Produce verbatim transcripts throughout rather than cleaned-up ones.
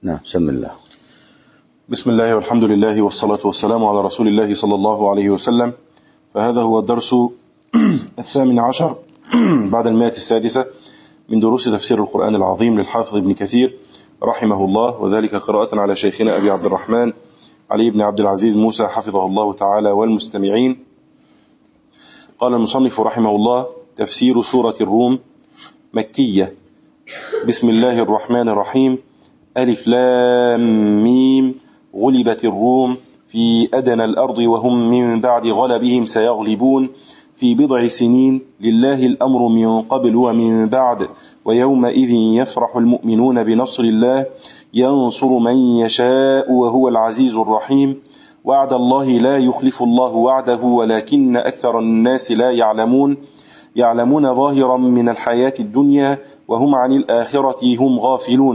نعم. بسم الله. بسم الله والحمد لله والصلاة والسلام على رسول الله صلى الله عليه وسلم. فهذا هو الدرس الثامن عشر بعد المائة السادسة من دروس تفسير القرآن العظيم للحافظ ابن كثير رحمه الله، وذلك قراءة على شيخنا أبي عبد الرحمن علي بن عبد العزيز موسى حفظه الله تعالى والمستمعين. قال المصنف رحمه الله: تفسير سورة الروم مكية. بسم الله الرحمن الرحيم. ألف لام ميم غلبت الروم في أدنى الأرض وهم من بعد غلبهم سيغلبون في بضع سنين لله الأمر من قبل ومن بعد ويومئذ يفرح المؤمنون بنصر الله ينصر من يشاء وهو العزيز الرحيم. وعد الله لا يخلف الله وعده ولكن أكثر الناس لا يعلمون يعلمون ظاهرا من الحياة الدنيا وهم عن الآخرة هم غافلون.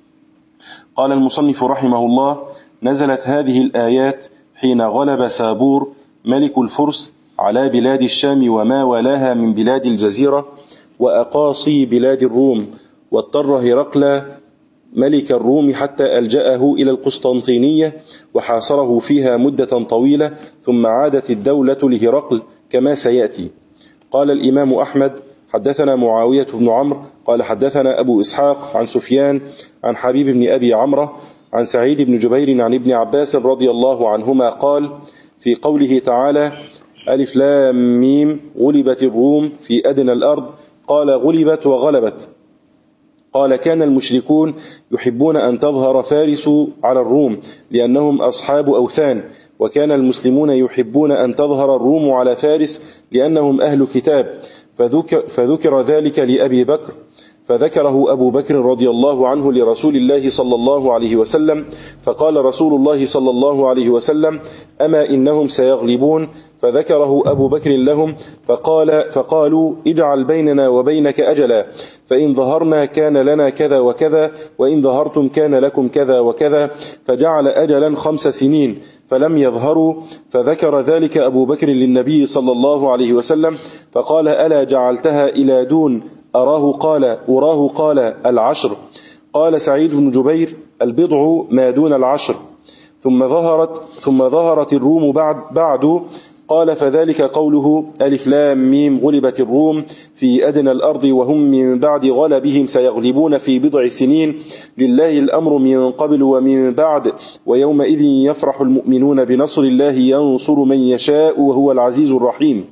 قال المصنف رحمه الله: نزلت هذه الآيات حين غلب سابور ملك الفرس على بلاد الشام وما ولاها من بلاد الجزيرة وأقاصي بلاد الروم، واضطر هرقل ملك الروم حتى ألجأه إلى القسطنطينية وحاصره فيها مدة طويلة، ثم عادت الدولة لهرقل كما سيأتي. قال الإمام أحمد: حدثنا معاوية بن عمرو قال حدثنا أبو إسحاق عن سفيان عن حبيب بن أبي عمرة عن سعيد بن جبير عن ابن عباس رضي الله عنهما قال: في قوله تعالى: ألف لام ميم غلبت الروم في أدنى الأرض، قال غلبت وغلبت. قال: كان المشركون يحبون أن تظهر فارس على الروم لأنهم أصحاب أوثان، وكان المسلمون يحبون أن تظهر الروم على فارس لأنهم أهل كتاب، فذكر, فذكر ذلك لأبي بكر، فذكره أبو بكر رضي الله عنه لرسول الله صلى الله عليه وسلم، فقال رسول الله صلى الله عليه وسلم: أما إنهم سيغلبون، فذكره أبو بكر لهم، فقال فقالوا: اجعل بيننا وبينك أجلا، فإن ظهرنا كان لنا كذا وكذا، وإن ظهرتم كان لكم كذا وكذا، فجعل أجلا خمس سنين فلم يظهروا، فذكر ذلك أبو بكر للنبي صلى الله عليه وسلم، فقال: ألا جعلتها إلى دون أراه قال أراه قال العشر. قال سعيد بن جبير: البضع ما دون العشر. ثم ظهرت ثم ظهرت الروم بعد بعد قال: فذلك قوله: ألف لام ميم غلبت الروم في أدنى الأرض وهم من بعد غلبهم سيغلبون في بضع سنين لله الأمر من قبل ومن بعد ويومئذ يفرح المؤمنون بنصر الله ينصر من يشاء وهو العزيز الرحيم.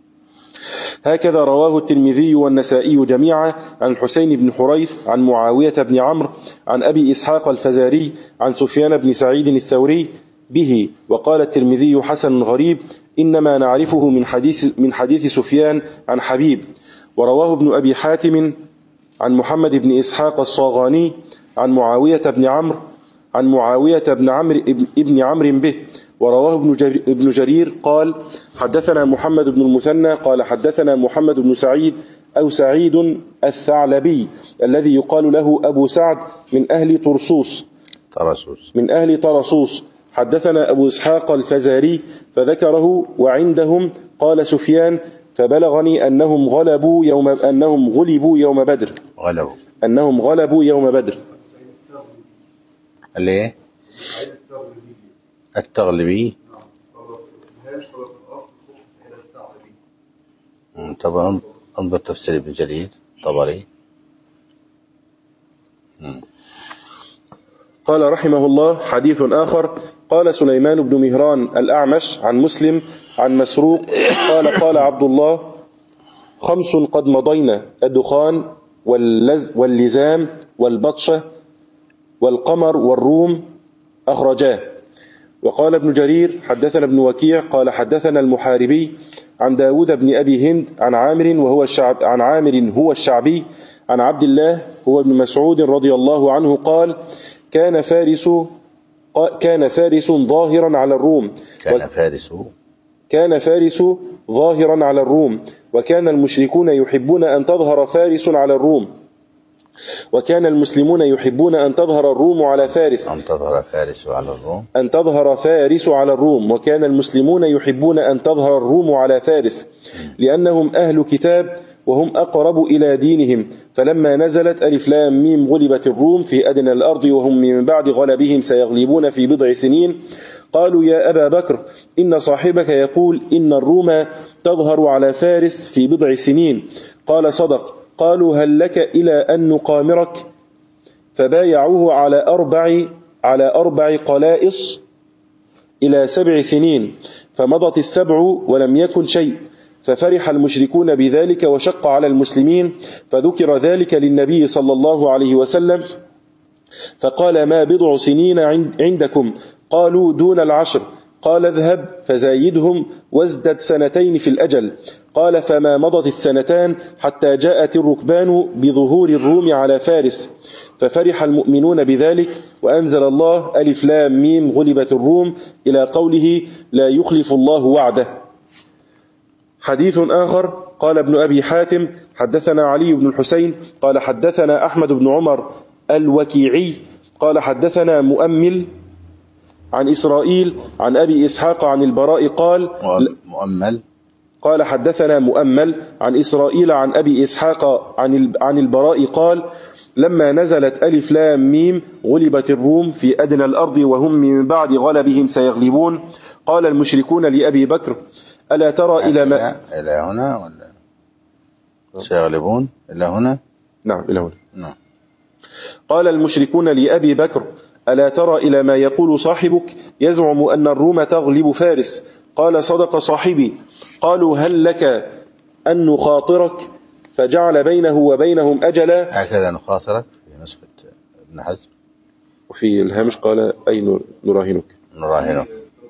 هكذا رواه الترمذي والنسائي جميعا عن حسين بن حريث عن معاوية بن عمرو عن أبي إسحاق الفزاري عن سفيان بن سعيد الثوري به. وقال الترمذي: حسن غريب، إنما نعرفه من حديث, من حديث سفيان عن حبيب. ورواه ابن أبي حاتم عن محمد بن إسحاق الصاغاني عن معاوية بن عمرو عن معاوية بن عمرو ابن عمرو به. ورواه ابن جرير قال: حدثنا محمد بن المثنى قال حدثنا محمد بن سعيد أو سعيد الثعلبي الذي يقال له أبو سعد من أهل طرسوس طرسوس من أهل طرسوس. حدثنا أبو إسحاق الفزاري فذكره، وعندهم قال سفيان: فبلغني أنهم غلبوا يوم أنهم غلبوا يوم بدر غلبوا أنهم غلبوا يوم بدر. ليه؟ التغلبي. طبعا انظر تفسير ابن جرير طبري. قال رحمه الله: حديث آخر. قال سليمان بن مهران الأعمش عن مسلم عن مسروق قال: قال عبد الله: خمس قد مضينا: الدخان واللز واللزام والبطشة والقمر والروم أخرجاه. وقال ابن جرير: حدثنا ابن وكيع قال حدثنا المحاربي عن داود بن أبي هند عن عامر وهو الشعب عن عامر هو الشعبي عن عبد الله هو ابن مسعود رضي الله عنه قال: كان فارس كان فارس ظاهرا على الروم كان فارس كان فارس ظاهرا على الروم وكان المشركون يحبون أن تظهر فارس على الروم وكان المسلمون يحبون أن تظهر الروم على فارس أن تظهر فارس على الروم أن تظهر فارس على الروم وكان المسلمون يحبون أن تظهر الروم على فارس لأنهم أهل كتاب وهم أقرب إلى دينهم. فلما نزلت ألف لام ميم غلبت الروم في أدنى الأرض وهم من بعد غلبهم سيغلبون في بضع سنين قالوا يا أبا بكر إن صاحبك يقول إن الروم تظهر على فارس في بضع سنين. قال صدق. قالوا هل لك إلى أن نقامرك؟ فبايعوه على أربع على أربع قلائص إلى سبع سنين، فمضت السبع ولم يكن شيء، ففرح المشركون بذلك وشق على المسلمين، فذكر ذلك للنبي صلى الله عليه وسلم فقال ما بضع سنين عندكم؟ قالوا دون العشر. قال اذهب فزايدهم وازدد سنتين في الأجل. قال فما مضت السنتان حتى جاءت الركبان بظهور الروم على فارس، ففرح المؤمنون بذلك، وأنزل الله ألف لام ميم غلبت الروم إلى قوله لا يخلف الله وعده. حديث آخر قال ابن أبي حاتم حدثنا علي بن الحسين قال حدثنا أحمد بن عمر الوكيعي قال حدثنا مؤمل عن إسرائيل عن أبي إسحاق عن البراء قال مؤمل قال حدثنا مؤمل عن إسرائيل عن أبي إسحاق عن عن البراء قال لما نزلت ألف لام ميم غلبت الروم في أدنى الأرض وهم من بعد غلبهم سيغلبون قال المشركون لأبي بكر ألا ترى إلى ما إلى هنا ولا سيغلبون إلى هنا؟ نعم إلى هنا. نعم. قال المشركون لأبي بكر ألا ترى إلى ما يقول صاحبك يزعم أن الروم تغلب فارس؟ قال صدق صاحبي. قالوا هل لك أن نخاطرك؟ فجعل بينه وبينهم أجلا. هكذا نخاطرك في نسخة ابن حزم، وفي الهامش قال أي نراهنك نراهنك.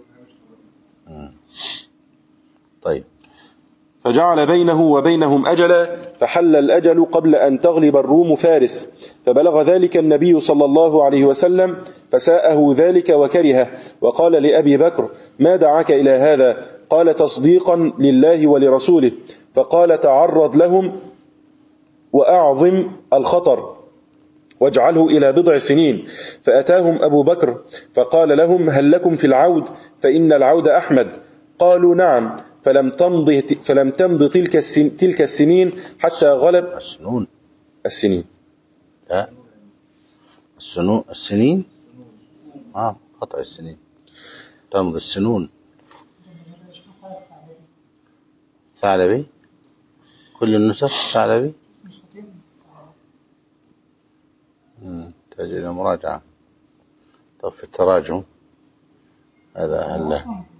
طيب. فجعل بينه وبينهم أجلا فحل الأجل قبل أن تغلب الروم فارس، فبلغ ذلك النبي صلى الله عليه وسلم فساءه ذلك وكرهه، وقال لأبي بكر ما دعاك إلى هذا؟ قال تصديقا لله ولرسوله. فقال تعرض لهم وأعظم الخطر واجعله إلى بضع سنين. فأتاهم أبو بكر فقال لهم هل لكم في العود؟ فإن العود أحمد. قالوا نعم. فلم تمض فلم تمض تلك السن تلك السنين حتى غلب السنون السنين لا السنون السنين آه قطع السنين تمض السنون. ثعلبي كل النسخ ثعلبي تحتاج إلى مراجعة. طب في التراجم هذا هل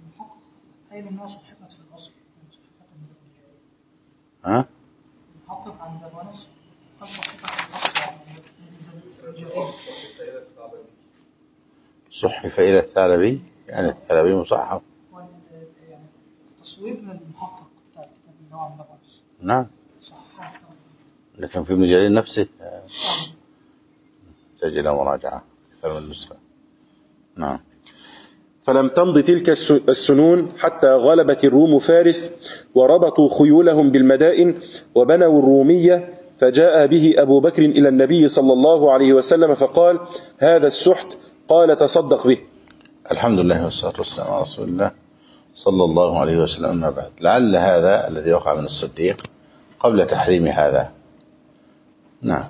ها؟ صحف إلى الثعلبي يعني الثعلبي مصحف. تصويب للمحقق بتاع الكتاب اللي هو عند الرئيس. نعم. لكن في ابن جرير نفسه تحتاج إلى مراجعة أكثر من نسخة. نعم. فلم تمض تلك السنون حتى غلبت الروم فارس وربطوا خيولهم بالمدائن وبنوا الرومية. فجاء به أبو بكر إلى النبي صلى الله عليه وسلم فقال هذا السحت. قال تصدق به. الحمد لله والصلاة والسلام على رسول الله صلى الله عليه وسلم. أما بعد لعل هذا الذي وقع من الصديق قبل تحريم هذا. نعم.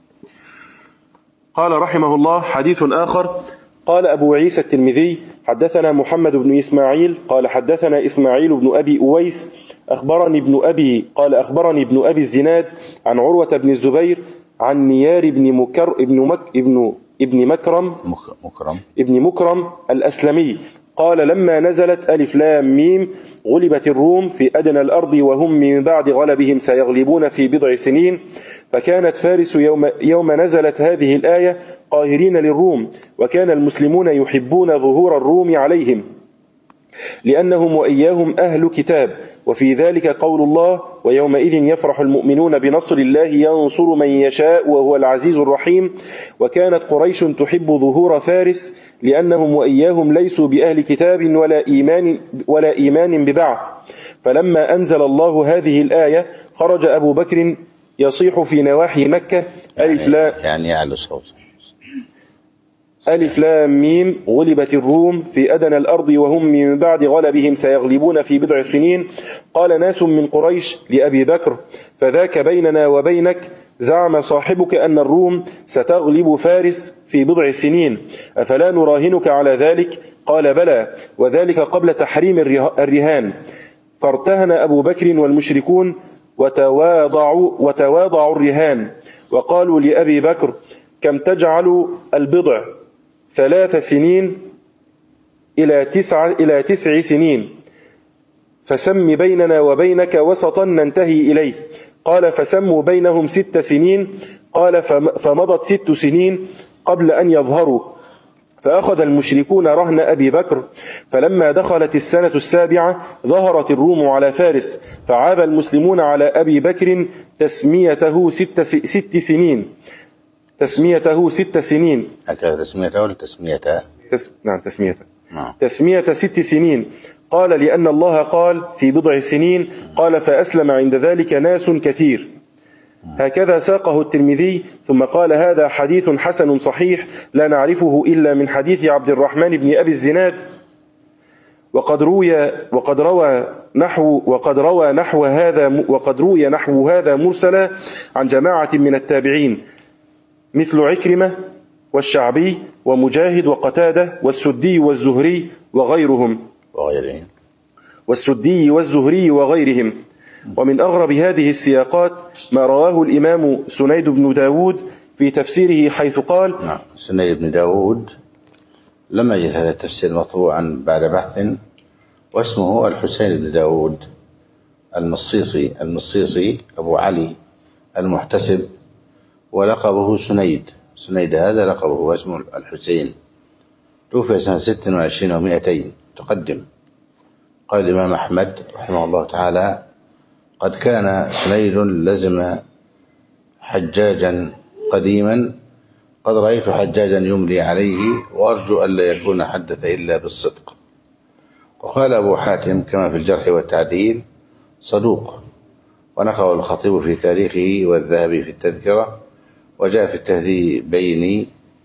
قال رحمه الله حديث آخر قال أبو عيسى الترمذي حدثنا محمد بن إسماعيل قال حدثنا إسماعيل بن أبي أويس أخبرني ابن أبي قال أخبرني ابن أبي الزناد عن عروة بن الزبير عن نيار بن مكر ابن مك ابن ابن مكرم مكرم ابن مكرم الأسلمي قال لما نزلت ألف لام ميم غلبت الروم في أدنى الأرض وهم من بعد غلبهم سيغلبون في بضع سنين. فكانت فارس يوم, يوم نزلت هذه الآية قاهرين للروم، وكان المسلمون يحبون ظهور الروم عليهم لأنهم وإياهم أهل كتاب. وفي ذلك قول الله ويومئذ يفرح المؤمنون بنصر الله ينصر من يشاء وهو العزيز الرحيم. وكانت قريش تحب ظهور فارس لأنهم وإياهم ليسوا بأهل كتاب ولا إيمان, ولا إيمان ببعث. فلما أنزل الله هذه الآية خرج أبو بكر يصيح في نواحي مكة ألف لا يعني يعلو صوته ألف لام ميم غلبت الروم في أدنى الأرض وهم من بعد غلبهم سيغلبون في بضع سنين. قال ناس من قريش لأبي بكر فذاك بيننا وبينك، زعم صاحبك أن الروم ستغلب فارس في بضع سنين، أفلا نراهنك على ذلك؟ قال بلى، وذلك قبل تحريم الرهان. فارتهن أبو بكر والمشركون وتواضعوا, وتواضعوا الرهان، وقالوا لأبي بكر كم تجعل البضع؟ ثلاث سنين إلى تسع, إلى تسع سنين، فسم بيننا وبينك وسطا ننتهي إليه. قال فسموا بينهم ست سنين. قال فمضت ست سنين قبل أن يظهروا، فأخذ المشركون رهن أبي بكر، فلما دخلت السنة السابعة ظهرت الروم على فارس، فعاب المسلمون على أبي بكر تسميته ست, ست سنين تسميته ست سنين هكذا تسميته ولا تسميته؟ تس... نعم تسميته نعم. تسمية ست سنين. قال لأن الله قال في بضع سنين. قال فأسلم عند ذلك ناس كثير. هكذا ساقه الترمذي، ثم قال هذا حديث حسن صحيح لا نعرفه إلا من حديث عبد الرحمن بن أبي الزناد، وقد روي وقد روى نحو وقد روى نحو هذا وقد روي نحو هذا مرسلا عن جماعة من التابعين مثل عكرمة والشعبي ومجاهد وقتادة والسدي والزهري وغيرهم وغيرهم والسدي والزهري وغيرهم. ومن أغرب هذه السياقات ما رواه الإمام سنيد بن داود في تفسيره حيث قال نعم. سنيد بن داود لما يجد هذا التفسير مطبوعا بعد بحث، واسمه الحسين بن داود المصيصي المصيصي أبو علي المحتسب، ولقبه سنيد. سنيد هذا لقبه واسمه الحسين. توفي سنة ست وعشرين ومائتين تقدم. قال الإمام أحمد رحمه الله تعالى قد كان سنيد لزم حجاجا قديما، قد رأيت حجاجا يملي عليه وأرجو ألا يكون حدث إلا بالصدق. وقال أبو حاتم كما في الجرح والتعديل صدوق، ونقله الخطيب في تاريخه والذهبي في التذكرة، وجاء في التهذيبين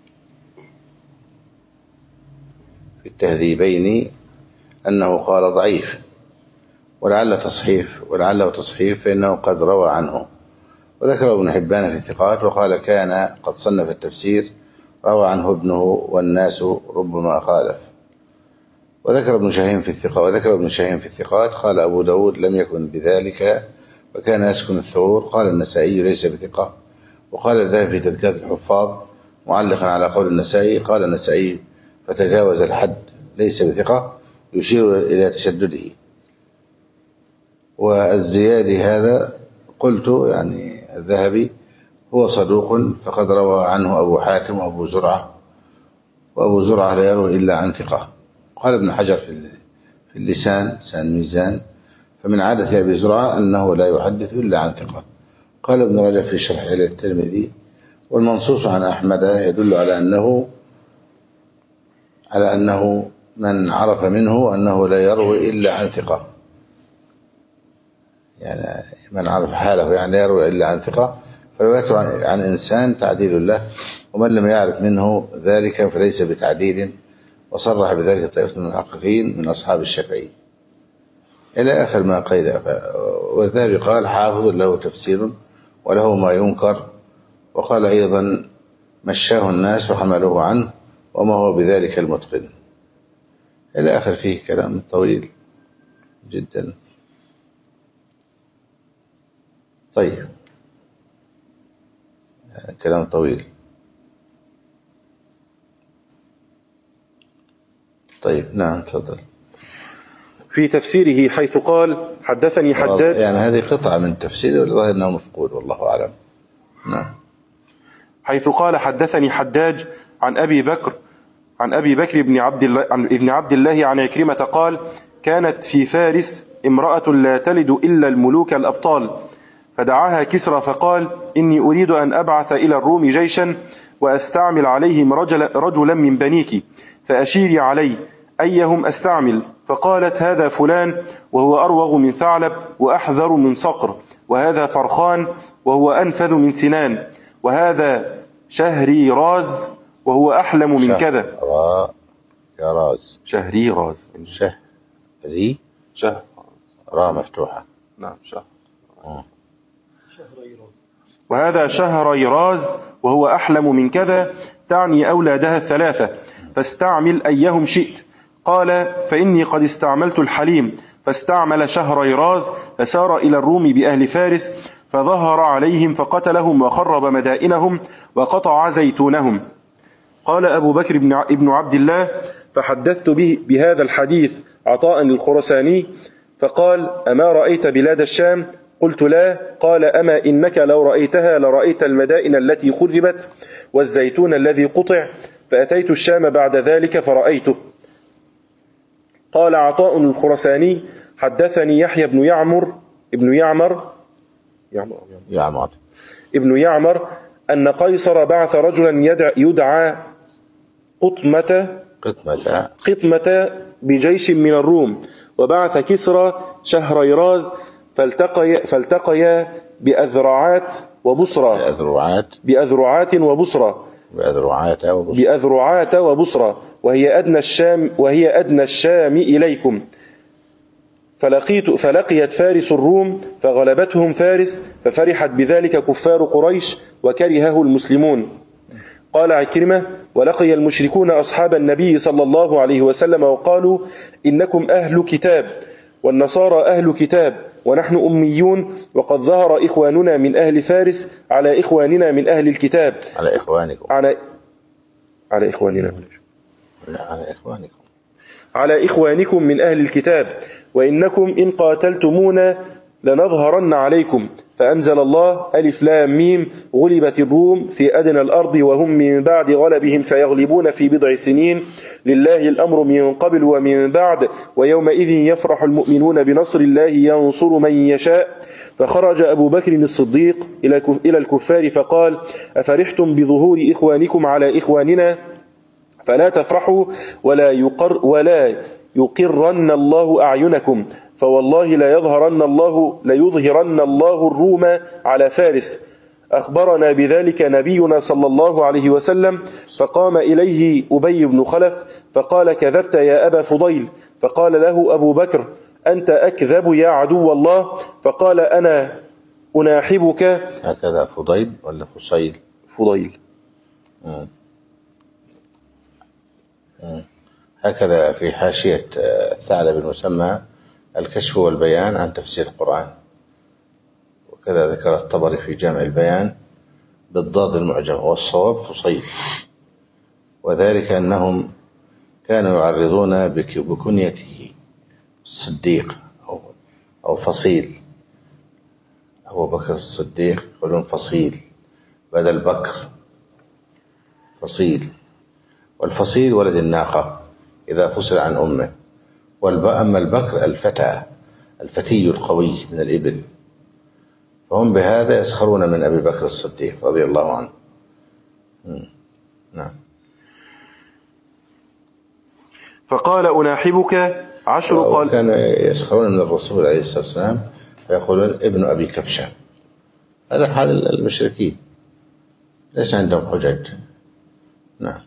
في التهذيبين أنه قال ضعيف، ولعل تصحيف ولعله تصحيف فإنه قد روى عنه. وذكر ابن حبان في الثقات وقال كان قد صنف التفسير، روى عنه ابنه والناس ربما خالف. وذكر ابن شاهين في الثقات وذكر ابن شاهين في الثقات قال أبو داود لم يكن بذلك وكان يسكن الثور. قال النسائي ليس بثقة. وقال الذهبي في تذكرة الحفاظ معلقا على قول النسائي قال النسائي فتجاوز الحد ليس بثقة، يشير إلى تشدده. والزيادي هذا قلت يعني الذهبي هو صدوق، فقد روى عنه أبو حاتم وأبو زرعة، وأبو زرعة لا يروي إلا عن ثقة. قال ابن حجر في اللسان سان ميزان فمن عادة أبي زرعة أنه لا يحدث إلا عن ثقة. قال ابن رجب في شرح إلى الترمذي والمنصوص عن أحمد يدل على أنه على أنه من عرف منه أنه لا يروي إلا عن ثقة، يعني من عرف حاله يعني لا يروي إلا عن ثقة، فروايته عن إنسان تعديل له، ومن لم يعرف منه ذلك فليس بتعديل. وصرح بذلك طائفة من المحققين من أصحاب الشافعي إلى آخر ما قيل. والذهبي قال حافظ له تفسير وله ما ينكر. وقال أيضا مشاه الناس وحملوه عنه وما هو بذلك المتقن إلى آخر. فيه كلام طويل جدا. طيب كلام طويل. طيب نعم تفضل. في تفسيره حيث قال حدثني حجاج، يعني هذه قطعة من تفسيره والظاهر أنه مفقود والله أعلم. نعم. حيث قال حدثني حجاج عن أبي بكر عن أبي بكر بن عبد الله عن ابن عبد الله عن عكرمة قال كانت في فارس امرأة لا تلد إلا الملوك الأبطال، فدعاها كسرى فقال إني أريد أن أبعث إلى الروم جيشا وأستعمل عليهم رجل رجلا من بنيك، فأشيري علي أيهم أستعمل. فقالت هذا فلان وهو أروغ من ثعلب وأحذر من صقر، وهذا فرخان وهو أنفذ من سنان، وهذا شهري راز وهو أحلم من شه- كذا. را يا راز شهري راز. شهري شهر. را مفتوحة. نعم شهر. آه. وهذا شهر راز وهو أحلم من كذا تعني أولادها الثلاثة، فاستعمل أيهم شئت. قال فإني قد استعملت الحليم، فاستعمل شهر راز، فسار إلى الروم بأهل فارس، فظهر عليهم فقتلهم وخرب مدائنهم وقطع زيتونهم. قال أبو بكر بن عبد الله فحدثت به بهذا الحديث عطاء الخرساني، فقال أما رأيت بلاد الشام؟ قلت لا. قال أما إنك لو رأيتها لرأيت المدائن التي خربت والزيتون الذي قطع، فأتيت الشام بعد ذلك فرأيته. قال عطاء الخرساني حدثني يحيى بن يعمر ابن يعمر يعمر يعمر ابن يعمر أن قيصر بعث رجلا يدعى, يدعى قطمة قطمة قطمة بجيش من الروم، وبعث كسرى شهريراز، فالتقي فالتقيا بأذرعات وبصرى بأذرعات بأذرعات وبصرى بأذرعات وبصرى بأذرعات وبصرى وهي أدنى الشام وهي أدنى الشام إليكم. فلقيت فلقيت فارس الروم فغلبتهم فارس، ففرحت بذلك كفار قريش وكرهه المسلمون. قال عكرمة ولقي المشركون أصحاب النبي صلى الله عليه وسلم وقالوا إنكم أهل كتاب والنصارى أهل كتاب ونحن أميون، وقد ظهر إخواننا من أهل فارس على إخواننا من أهل الكتاب. على إخوانكم على على إخواننا لا على إخوانكم على إخوانكم من أهل الكتاب، وإنكم إن قاتلتمونا لنظهرن عليكم. فأنزل الله ألف لام ميم غلبت الروم في أدنى الأرض وهم من بعد غلبهم سيغلبون في بضع سنين، لله الأمر من قبل ومن بعد، ويومئذ يفرح المؤمنون بنصر الله ينصر من يشاء. فخرج أبو بكر الصديق إلى الكفار فقال أفرحتم بظهور إخوانكم على إخواننا؟ فلا تفرحوا ولا يقر ولا يقرن الله أعينكم، فوالله لا يظهرن الله ليظهرن الله الروم على فارس. أخبرنا بذلك نبينا صلى الله عليه وسلم. فقام إليه أبي بن خلف فقال كذبت يا أبا فضيل. فقال له أبو بكر أنت أكذب يا عدو الله. فقال أنا أناحبك. هكذا فضيل ولا فصيل؟ فضيل. مم. هكذا في حاشية الثعلب المسمى الكشف والبيان عن تفسير القرآن، وكذا ذكر الطبري في جامع البيان بالضاد المعجم، والصواب فصيل، وذلك أنهم كانوا يعرضون بكنيته الصديق أو, أو فصيل. أبو بكر الصديق يقولون فصيل بدل بكر فصيل، والفصيل ولد الناقة إذا فصل عن أمه، أما البكر الفتى الفتي القوي من الإبل، فهم بهذا يسخرون من أبي بكر الصديق رضي الله عنه. نعم. فقال أناحبك عشر قال كان يسخرون من الرسول عليه الصلاة والسلام فيقولون ابن أبي كبشة. هذا حال المشركين، ليس عندهم حجج. نعم.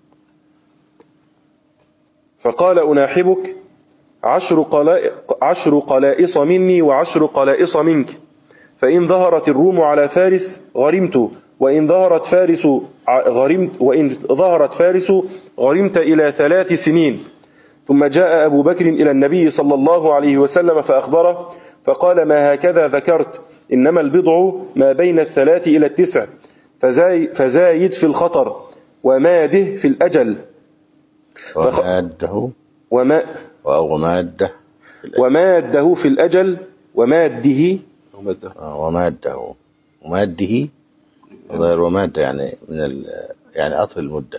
فقال أناحبك عشر, قلائ... عشر قلائص مني وعشر قلائص منك، فإن ظهرت الروم على فارس غرمت، وإن ظهرت فارس غرمت وإن ظهرت فارس غرمت إلى ثلاث سنين. ثم جاء أبو بكر إلى النبي صلى الله عليه وسلم فأخبره، فقال ما هكذا ذكرت، إنما البضع ما بين الثلاث إلى التسع، فزاي... فزايد في الخطر وماده في الأجل. وماده وما وماده وماده في الأجل وماده وماده وماده غير وماده يعني من ال... يعني أطول المدة.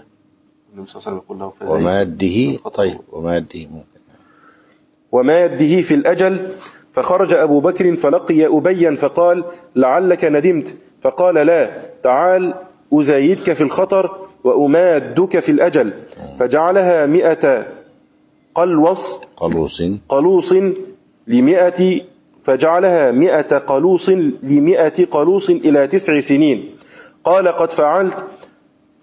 وماده طيب وماده ممكن وماده في الأجل. فخرج أبو بكر فلقي أبيا فقال لعلك ندمت، فقال لا، تعال أزايدك في الخطر وأمادك في الأجل. فجعلها مئة قلوص قلوص قلوص لمئة فجعلها مئة قلوص لمئة قلوص إلى تسع سنين. قال قد فعلت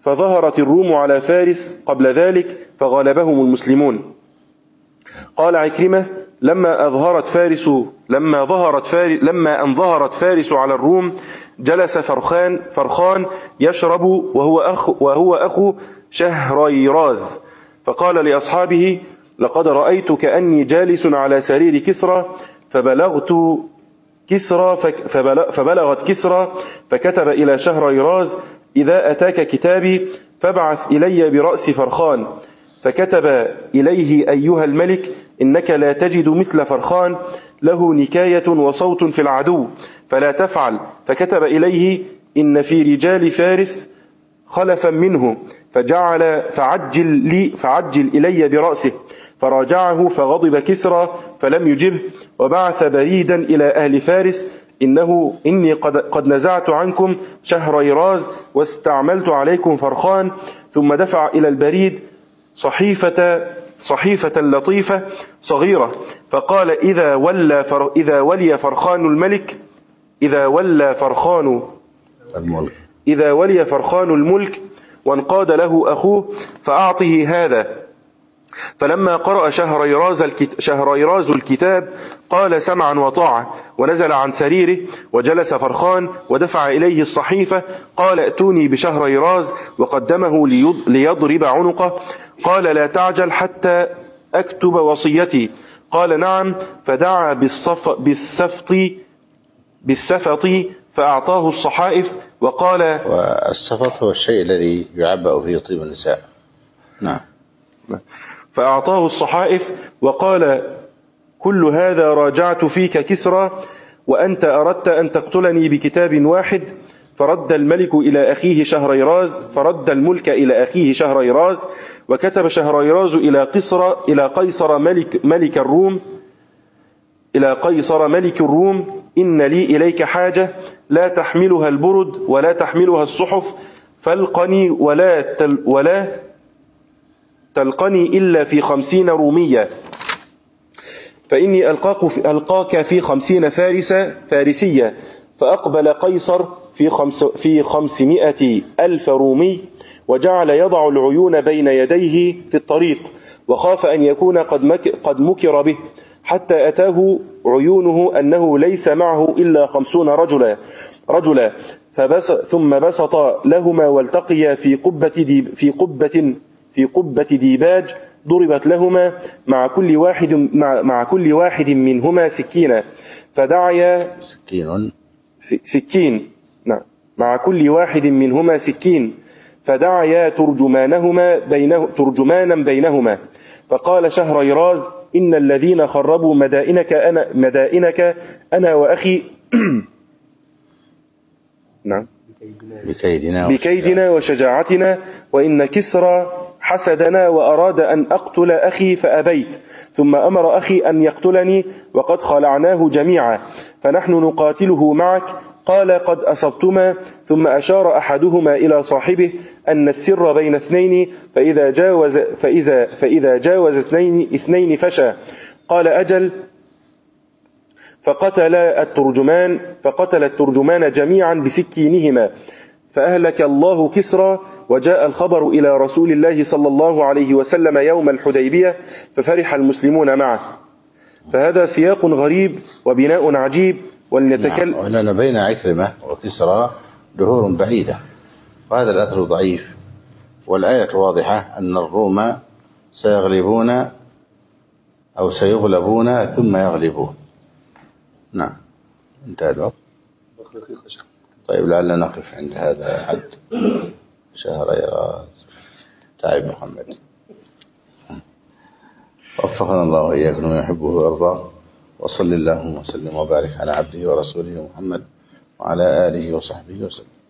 فظهرت الروم على فارس قبل ذلك فغلبهم المسلمون. قال عكرمة: لما أظهرت فارس لما ظهرت فارس لما أن ظهرت فارس على الروم جلس فرخان فرخان يشرب وهو أخو وهو أخو شهريراز، فقال لأصحابه: لقد رأيت كأني جالس على سرير كسرى، فبلغت كسرى فبلغت كسرى فكتب إلى شهريراز: إذا أتاك كتابي فابعث إلي برأس فرخان. فكتب إليه: أيها الملك، إنك لا تجد مثل فرخان، له نكاية وصوت في العدو، فلا تفعل. فكتب إليه: إن في رجال فارس خلفا منه، فجعل فعجل, لي فعجل إلي برأسه. فراجعه فغضب كسرى فلم يجبه، وبعث بريدا إلى أهل فارس: إنه إني قد, قد نزعت عنكم شهريراز واستعملت عليكم فرخان. ثم دفع إلى البريد صحيفة صحيفة لطيفة صغيرة، فقال: إذا ولى فر إذا ولي فرخان الملك إذا ولى فرخان الملك إذا ولي فرخان الملك وانقاد له أخوه فأعطه هذا. فلما قرأ شهريراز, الكت... شهريراز الكتاب قال: سمعا وطاعة، ونزل عن سريره وجلس فرخان ودفع إليه الصحيفة. قال: ائتوني بشهريراز، وقدمه ليض... ليضرب عنقه. قال: لا تعجل حتى أكتب وصيتي. قال: نعم. فدعا بالصف... بالسفط بالسفط فأعطاه الصحائف وقال. والسفط هو الشيء الذي يعبأ فيه طيب النساء. نعم. فأعطاه الصحائف وقال: كل هذا راجعت فيك كسرى، وأنت أردت أن تقتلني بكتاب واحد. فرد الملك إلى أخيه شهريراز فرد الملك إلى أخيه شهريراز وكتب شهريراز إلى قيصر إلى قيصر ملك ملك الروم إلى قيصر ملك الروم: إن لي إليك حاجة لا تحملها البرد ولا تحملها الصحف، فالقني ولا تل ولا تلقني إلا في خمسين رومية، فإني ألقاك ألقاك في خمسين فارسة فارسية. فأقبل قيصر في خمس في خمسمائة ألف رومي، وجعل يضع العيون بين يديه في الطريق، وخاف أن يكون قد مك قد مكر به، حتى أتاه عيونه أنه ليس معه إلا خمسون رجلا رجلا فبس ثم بسط لهما والتقيا في قبة ديب في قبة في قبة ديباج ضربت لهما مع كل واحد مع, مع كل واحد منهما سكينة، فدعيا سكين سكين نعم مع كل واحد منهما سكين فدعيا ترجمانهما بينه ترجمانا بينهما. فقال شهريراز: إن الذين خربوا مدائنك أنا مدائنك أنا وأخي نعم بكيدنا, بكيدنا وشجاعتنا، وإن كسرى حسدنا وأراد أن أقتل أخي فأبيت، ثم أمر أخي أن يقتلني وقد خلعناه جميعا، فنحن نقاتله معك. قال: قد أصبتما. ثم أشار أحدهما إلى صاحبه أن السر بين اثنين، فإذا جاوز فإذا فإذا جاوز اثنين اثنين فشى. قال: أجل. فقتل الترجمان فقتل الترجمان جميعا بسكينهما، فأهلك الله كسرى. وجاء الخبر إلى رسول الله صلى الله عليه وسلم يوم الحديبية، ففرح المسلمون معه. فهذا سياق غريب وبناء عجيب. ولنتكلم. نعم. ولأن بين عكرمة وكسرى دهور بعيدة، وهذا الأثر ضعيف، والآية واضحة أن الروم سيغلبون أو سيغلبون ثم يغلبون. نعم. انتهى الوقت. طيب لعلنا نقف عند هذا الحد. شهريراز تعب محمد، وفقنا الله وإياكم من يحبه ويرضاه، وصل اللهم وسلم وبارك على عبده ورسوله محمد وعلى آله وصحبه وسلم.